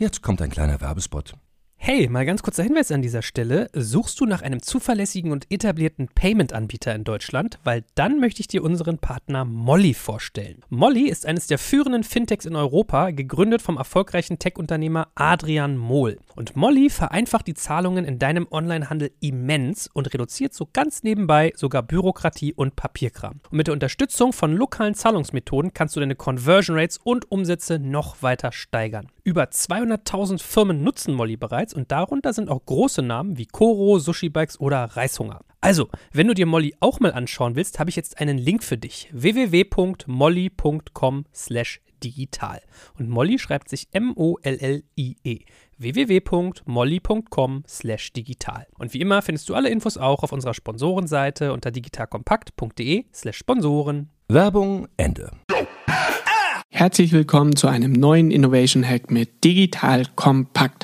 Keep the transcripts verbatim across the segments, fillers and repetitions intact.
Jetzt kommt ein kleiner Werbespot. Hey, mal ganz kurzer Hinweis an dieser Stelle. Suchst du nach einem zuverlässigen und etablierten Payment-Anbieter in Deutschland? Weil dann möchte ich dir unseren Partner Molly vorstellen. Molly ist eines der führenden Fintechs in Europa, gegründet vom erfolgreichen Tech-Unternehmer Adrian Mohl. Und Molly vereinfacht die Zahlungen in deinem Onlinehandel immens und reduziert so ganz nebenbei sogar Bürokratie und Papierkram. Und mit der Unterstützung von lokalen Zahlungsmethoden kannst du deine Conversion Rates und Umsätze noch weiter steigern. Über zweihunderttausend Firmen nutzen Molly bereits und darunter sind auch große Namen wie Koro, Sushi Bikes oder Reishunger. Also, wenn du dir Molly auch mal anschauen willst, habe ich jetzt einen Link für dich. w w w punkt molly punkt com slash digital. Und Molly schreibt sich M O L L I E. w w w punkt molly punkt com slash digital. Und wie immer findest du alle Infos auch auf unserer Sponsorenseite unter digitalkompakt punkt de slash Sponsoren. Werbung Ende. Herzlich willkommen zu einem neuen Innovation Hack mit Digital Kompakt.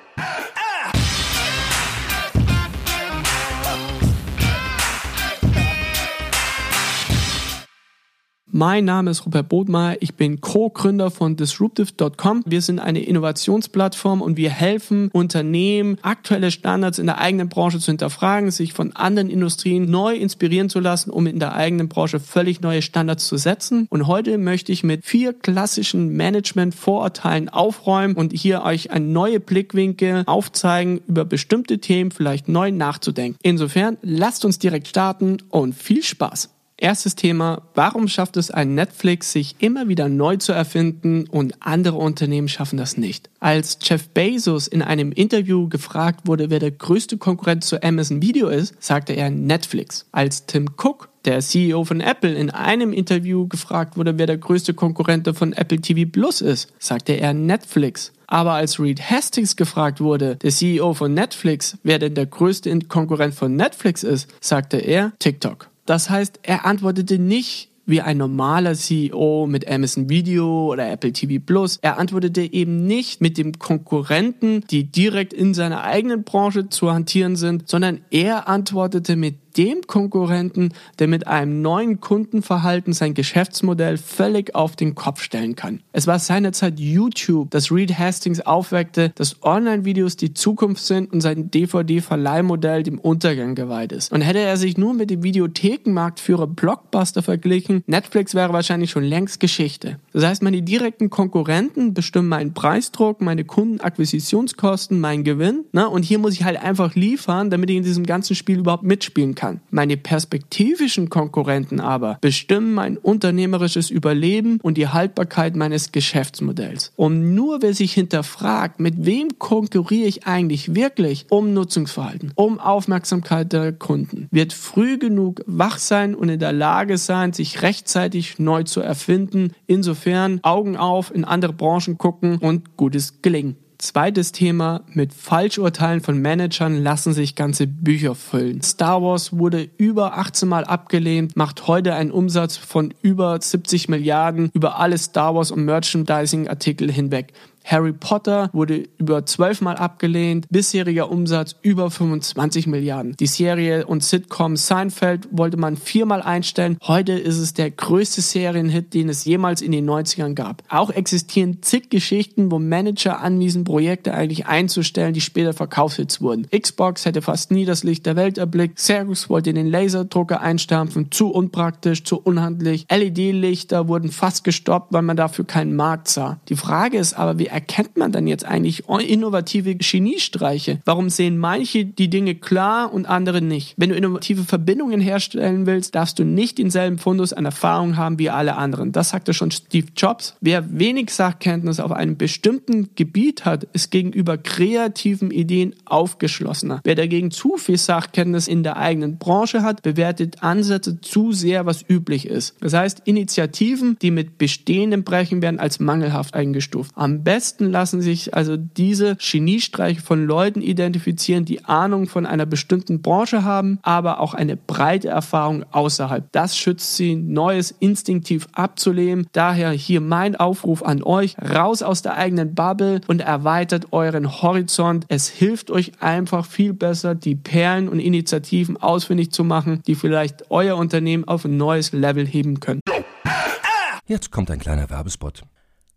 Mein Name ist Rupert Bodmer, ich bin Co-Gründer von Disruptive Punkt com. Wir sind eine Innovationsplattform und wir helfen Unternehmen, aktuelle Standards in der eigenen Branche zu hinterfragen, sich von anderen Industrien neu inspirieren zu lassen, um in der eigenen Branche völlig neue Standards zu setzen. Und heute möchte ich mit vier klassischen Management-Vorurteilen aufräumen und hier euch einen neuen Blickwinkel aufzeigen, über bestimmte Themen vielleicht neu nachzudenken. Insofern, lasst uns direkt starten und viel Spaß! Erstes Thema, warum schafft es ein Netflix, sich immer wieder neu zu erfinden und andere Unternehmen schaffen das nicht? Als Jeff Bezos in einem Interview gefragt wurde, wer der größte Konkurrent zu Amazon Video ist, sagte er Netflix. Als Tim Cook, der C E O von Apple, in einem Interview gefragt wurde, wer der größte Konkurrent von Apple T V Plus ist, sagte er Netflix. Aber als Reed Hastings gefragt wurde, der C E O von Netflix, wer denn der größte Konkurrent von Netflix ist, sagte er TikTok. Das heißt, er antwortete nicht wie ein normaler C E O mit Amazon Video oder Apple T V Plus. Er antwortete eben nicht mit dem Konkurrenten, die direkt in seiner eigenen Branche zu hantieren sind, sondern er antwortete mit dem Konkurrenten, der mit einem neuen Kundenverhalten sein Geschäftsmodell völlig auf den Kopf stellen kann. Es war seinerzeit YouTube, das Reed Hastings aufweckte, dass Online-Videos die Zukunft sind und sein D V D-Verleihmodell dem Untergang geweiht ist. Und hätte er sich nur mit dem Videothekenmarktführer Blockbuster verglichen, Netflix wäre wahrscheinlich schon längst Geschichte. Das heißt, meine direkten Konkurrenten bestimmen meinen Preisdruck, meine Kundenakquisitionskosten, meinen Gewinn. Ne? Und hier muss ich halt einfach liefern, damit ich in diesem ganzen Spiel überhaupt mitspielen kann. Meine perspektivischen Konkurrenten aber bestimmen mein unternehmerisches Überleben und die Haltbarkeit meines Geschäftsmodells. Und nur wer sich hinterfragt, mit wem konkurriere ich eigentlich wirklich um Nutzungsverhalten, um Aufmerksamkeit der Kunden, wird früh genug wach sein und in der Lage sein, sich rechtzeitig neu zu erfinden. Insofern Augen auf, in andere Branchen gucken und gutes Gelingen. Zweites Thema, mit Falschurteilen von Managern lassen sich ganze Bücher füllen. Star Wars wurde über achtzehn Mal abgelehnt, macht heute einen Umsatz von über siebzig Milliarden über alle Star Wars und Merchandising-Artikel hinweg. Harry Potter wurde über zwölf Mal abgelehnt, bisheriger Umsatz über fünfundzwanzig Milliarden. Die Serie und Sitcom Seinfeld wollte man viermal einstellen. Heute ist es der größte Serienhit, den es jemals in den neunzigern gab. Auch existieren zig Geschichten, wo Manager anwiesen, Projekte eigentlich einzustellen, die später Verkaufshits wurden. Xbox hätte fast nie das Licht der Welt erblickt. Xerox wollte den Laserdrucker einstampfen, zu unpraktisch, zu unhandlich. L E D-Lichter wurden fast gestoppt, weil man dafür keinen Markt sah. Die Frage ist aber, wie erkennt man dann jetzt eigentlich innovative Geniestreiche? Warum sehen manche die Dinge klar und andere nicht? Wenn du innovative Verbindungen herstellen willst, darfst du nicht denselben Fundus an Erfahrung haben wie alle anderen. Das sagte schon Steve Jobs. Wer wenig Sachkenntnis auf einem bestimmten Gebiet hat, ist gegenüber kreativen Ideen aufgeschlossener. Wer dagegen zu viel Sachkenntnis in der eigenen Branche hat, bewertet Ansätze zu sehr, was üblich ist. Das heißt, Initiativen, die mit Bestehendem brechen, werden als mangelhaft eingestuft. Am besten lassen sich also diese Geniestreiche von Leuten identifizieren, die Ahnung von einer bestimmten Branche haben, aber auch eine breite Erfahrung außerhalb. Das schützt sie, Neues instinktiv abzulehnen. Daher hier mein Aufruf an euch, raus aus der eigenen Bubble und erweitert euren Horizont. Es hilft euch einfach viel besser, die Perlen und Initiativen ausfindig zu machen, die vielleicht euer Unternehmen auf ein neues Level heben können. Jetzt kommt ein kleiner Werbespot.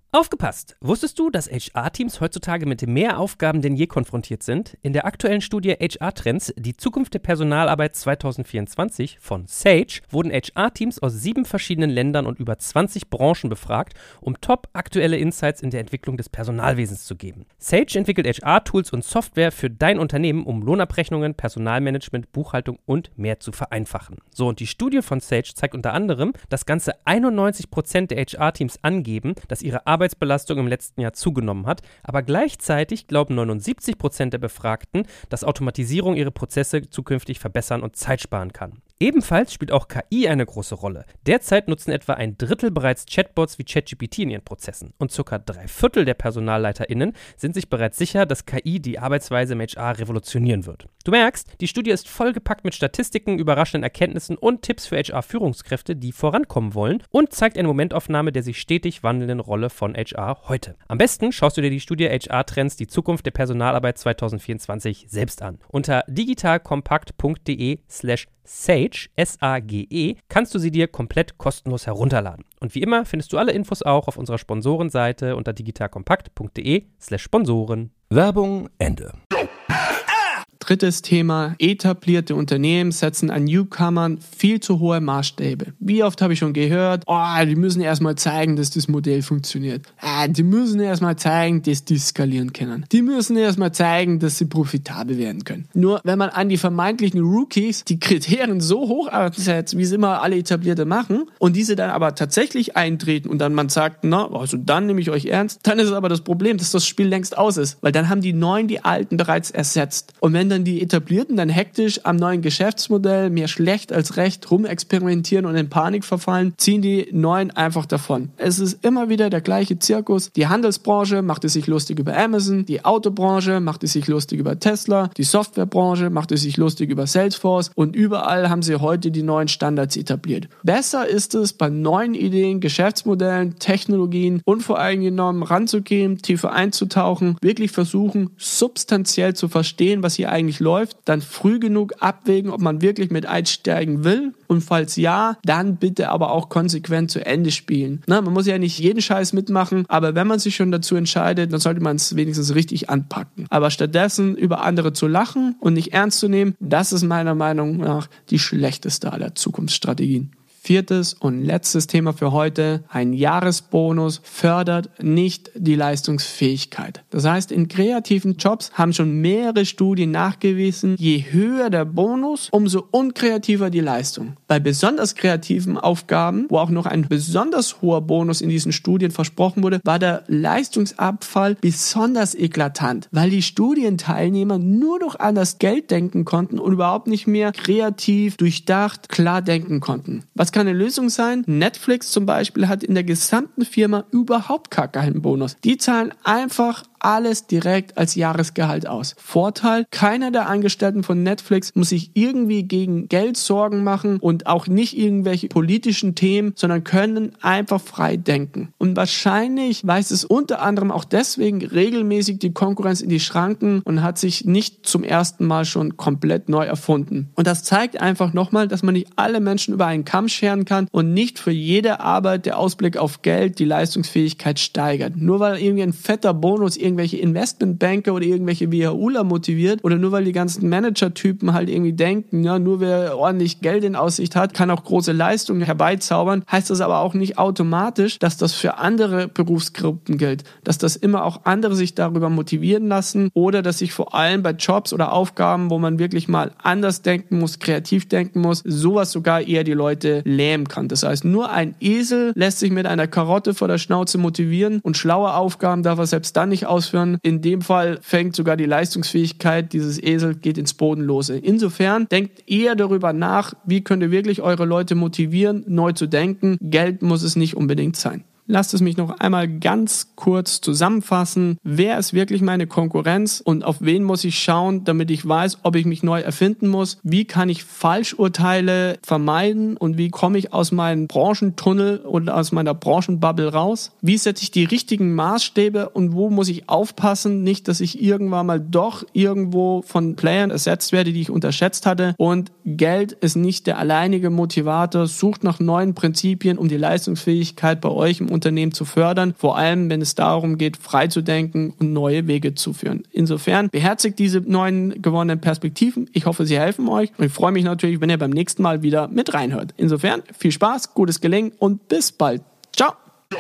Aufgepasst! Wusstest du, dass H R-Teams heutzutage mit mehr Aufgaben denn je konfrontiert sind? In der aktuellen Studie H R-Trends, die Zukunft der Personalarbeit zwanzig vierundzwanzig von Sage, wurden H R-Teams aus sieben verschiedenen Ländern und über zwanzig Branchen befragt, um top aktuelle Insights in der Entwicklung des Personalwesens zu geben. Sage entwickelt H R-Tools und Software für dein Unternehmen, um Lohnabrechnungen, Personalmanagement, Buchhaltung und mehr zu vereinfachen. So, und die Studie von Sage zeigt unter anderem, dass ganze einundneunzig Prozent der H R-Teams angeben, dass ihre Arbeit Arbeitsbelastung im letzten Jahr zugenommen hat, aber gleichzeitig glauben neunundsiebzig Prozent der Befragten, dass Automatisierung ihre Prozesse zukünftig verbessern und Zeit sparen kann. Ebenfalls spielt auch K I eine große Rolle. Derzeit nutzen etwa ein Drittel bereits Chatbots wie ChatGPT in ihren Prozessen und circa drei Viertel der PersonalleiterInnen sind sich bereits sicher, dass K I die Arbeitsweise im H R revolutionieren wird. Du merkst, die Studie ist vollgepackt mit Statistiken, überraschenden Erkenntnissen und Tipps für H R-Führungskräfte, die vorankommen wollen und zeigt eine Momentaufnahme der sich stetig wandelnden Rolle von H R heute. Am besten schaust du dir die Studie H R-Trends, die Zukunft der Personalarbeit zwanzig vierundzwanzig selbst an. Unter digitalkompakt.de slash Sage, S A G E, kannst du sie dir komplett kostenlos herunterladen. Und wie immer findest du alle Infos auch auf unserer Sponsorenseite unter digitalkompakt.de slash Sponsoren. Werbung Ende. Drittes Thema, etablierte Unternehmen setzen an Newcomern viel zu hohe Maßstäbe. Wie oft habe ich schon gehört, oh, die müssen erstmal zeigen, dass das Modell funktioniert. Ah, die müssen erstmal zeigen, dass die skalieren können. Die müssen erstmal zeigen, dass sie profitabel werden können. Nur wenn man an die vermeintlichen Rookies die Kriterien so hoch ansetzt, wie es immer alle Etablierte machen, und diese dann aber tatsächlich eintreten und dann man sagt, na, also dann nehme ich euch ernst, dann ist es aber das Problem, dass das Spiel längst aus ist. Weil dann haben die Neuen die Alten bereits ersetzt. Und wenn dann die Etablierten dann hektisch am neuen Geschäftsmodell mehr schlecht als recht rumexperimentieren und in Panik verfallen, ziehen die Neuen einfach davon. Es ist immer wieder der gleiche Zirkus. Die Handelsbranche macht es sich lustig über Amazon, die Autobranche macht es sich lustig über Tesla, die Softwarebranche macht es sich lustig über Salesforce und überall haben sie heute die neuen Standards etabliert. Besser ist es, bei neuen Ideen, Geschäftsmodellen, Technologien unvoreingenommen ranzugehen, tiefer einzutauchen, wirklich versuchen, substanziell zu verstehen, was hier eigentlich läuft, dann früh genug abwägen, ob man wirklich mit einsteigen will und falls ja, dann bitte aber auch konsequent zu Ende spielen. Na, man muss ja nicht jeden Scheiß mitmachen, aber wenn man sich schon dazu entscheidet, dann sollte man es wenigstens richtig anpacken. Aber stattdessen über andere zu lachen und nicht ernst zu nehmen, das ist meiner Meinung nach die schlechteste aller Zukunftsstrategien. Viertes und letztes Thema für heute. Ein Jahresbonus fördert nicht die Leistungsfähigkeit. Das heißt, in kreativen Jobs haben schon mehrere Studien nachgewiesen, je höher der Bonus, umso unkreativer die Leistung. Bei besonders kreativen Aufgaben, wo auch noch ein besonders hoher Bonus in diesen Studien versprochen wurde, war der Leistungsabfall besonders eklatant, weil die Studienteilnehmer nur noch an das Geld denken konnten und überhaupt nicht mehr kreativ, durchdacht, klar denken konnten. Was kann eine Lösung sein? Netflix zum Beispiel hat in der gesamten Firma überhaupt gar keinen Bonus. Die zahlen einfach alles direkt als Jahresgehalt aus. Vorteil, keiner der Angestellten von Netflix muss sich irgendwie gegen Geld Sorgen machen und auch nicht irgendwelche politischen Themen, sondern können einfach frei denken. Und wahrscheinlich weist es unter anderem auch deswegen regelmäßig die Konkurrenz in die Schranken und hat sich nicht zum ersten Mal schon komplett neu erfunden. Und das zeigt einfach nochmal, dass man nicht alle Menschen über einen Kamm scheren kann und nicht für jede Arbeit der Ausblick auf Geld die Leistungsfähigkeit steigert. Nur weil irgendwie ein fetter Bonus irgendwelche Investmentbanker oder irgendwelche WHUler motiviert oder nur weil die ganzen Manager-Typen halt irgendwie denken, ja, nur wer ordentlich Geld in Aussicht hat, kann auch große Leistungen herbeizaubern, heißt das aber auch nicht automatisch, dass das für andere Berufsgruppen gilt, dass das immer auch andere sich darüber motivieren lassen oder dass sich vor allem bei Jobs oder Aufgaben, wo man wirklich mal anders denken muss, kreativ denken muss, sowas sogar eher die Leute lähmen kann. Das heißt, nur ein Esel lässt sich mit einer Karotte vor der Schnauze motivieren und schlaue Aufgaben darf er selbst dann nicht ausführen. In dem Fall fängt sogar die Leistungsfähigkeit dieses Esels geht ins Bodenlose. Insofern denkt eher darüber nach, wie könnt ihr wirklich eure Leute motivieren, neu zu denken. Geld muss es nicht unbedingt sein. Lasst es mich noch einmal ganz kurz zusammenfassen. Wer ist wirklich meine Konkurrenz und auf wen muss ich schauen, damit ich weiß, ob ich mich neu erfinden muss? Wie kann ich Falschurteile vermeiden und wie komme ich aus meinem Branchentunnel und aus meiner Branchenbubble raus? Wie setze ich die richtigen Maßstäbe und wo muss ich aufpassen, nicht, dass ich irgendwann mal doch irgendwo von Playern ersetzt werde, die ich unterschätzt hatte? Und Geld ist nicht der alleinige Motivator. Sucht nach neuen Prinzipien, um die Leistungsfähigkeit bei euch im Unternehmen zu fördern, vor allem wenn es darum geht, frei zu denken und neue Wege zu führen. Insofern beherzigt diese neuen gewonnenen Perspektiven. Ich hoffe, sie helfen euch und ich freue mich natürlich, wenn ihr beim nächsten Mal wieder mit reinhört. Insofern viel Spaß, gutes Gelingen und bis bald. Ciao!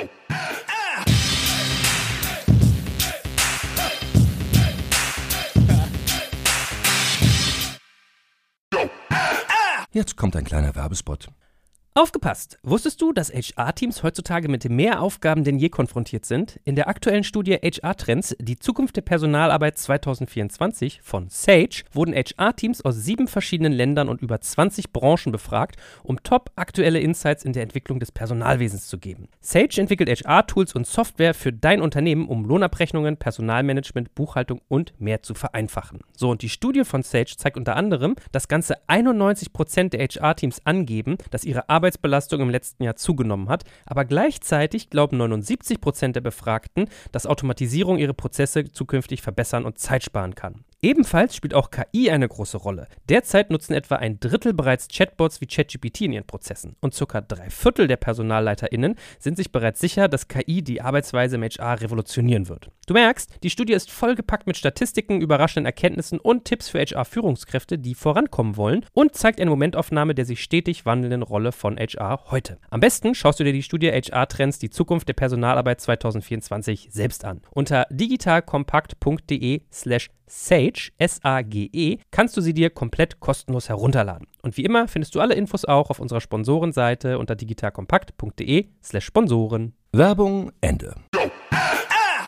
Jetzt kommt ein kleiner Werbespot. Aufgepasst! Wusstest du, dass H R-Teams heutzutage mit mehr Aufgaben denn je konfrontiert sind? In der aktuellen Studie H R-Trends, die Zukunft der Personalarbeit zwanzig vierundzwanzig von Sage, wurden H R-Teams aus sieben verschiedenen Ländern und über zwanzig Branchen befragt, um top aktuelle Insights in der Entwicklung des Personalwesens zu geben. Sage entwickelt H R-Tools und Software für dein Unternehmen, um Lohnabrechnungen, Personalmanagement, Buchhaltung und mehr zu vereinfachen. So, und die Studie von Sage zeigt unter anderem, dass ganze einundneunzig Prozent der H R-Teams angeben, dass ihre Arbeit Arbeitsbelastung im letzten Jahr zugenommen hat, aber gleichzeitig glauben neunundsiebzig Prozent der Befragten, dass Automatisierung ihre Prozesse zukünftig verbessern und Zeit sparen kann. Ebenfalls spielt auch K I eine große Rolle. Derzeit nutzen etwa ein Drittel bereits Chatbots wie ChatGPT in ihren Prozessen und circa drei Viertel der PersonalleiterInnen sind sich bereits sicher, dass K I die Arbeitsweise im H R revolutionieren wird. Du merkst, die Studie ist vollgepackt mit Statistiken, überraschenden Erkenntnissen und Tipps für H R-Führungskräfte, die vorankommen wollen und zeigt eine Momentaufnahme der sich stetig wandelnden Rolle von H R heute. Am besten schaust du dir die Studie H R-Trends, die Zukunft der Personalarbeit zwanzig vierundzwanzig selbst an. Unter digitalkompakt.de slash Sage, S A G E, kannst du sie dir komplett kostenlos herunterladen. Und wie immer findest du alle Infos auch auf unserer Sponsorenseite unter digitalkompakt.de slash Sponsoren. Werbung Ende.